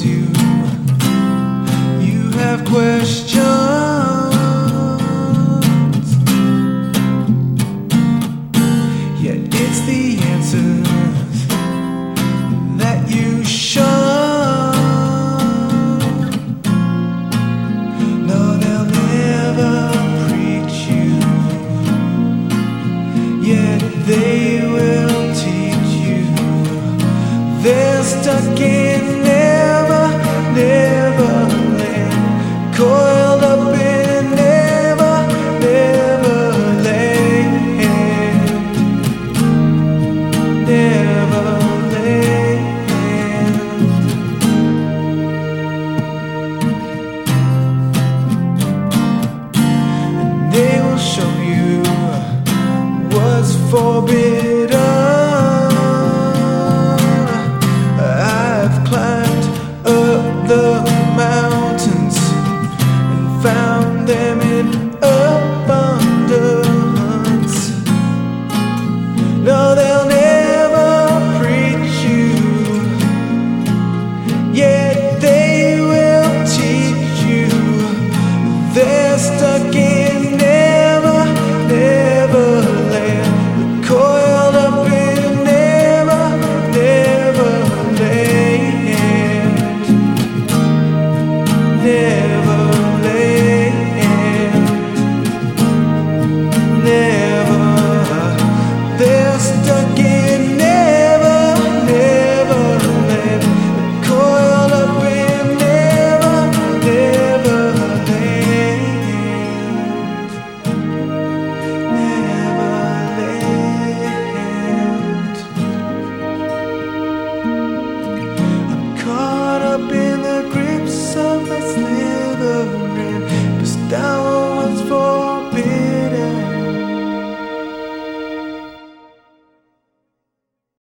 you. You have questions, yet it's the answers that you shun. No, they'll never preach you, yet they will teach you. They're stuck in Neverland, coiled up in Neverland, Neverland. And they will show you what's forbidden. I've climbed up the mountains and found them in abundance. No, they'll never preach you, yet they will teach you. They're stuck in Neverland, coiled up in Neverland, Never. They're stuck in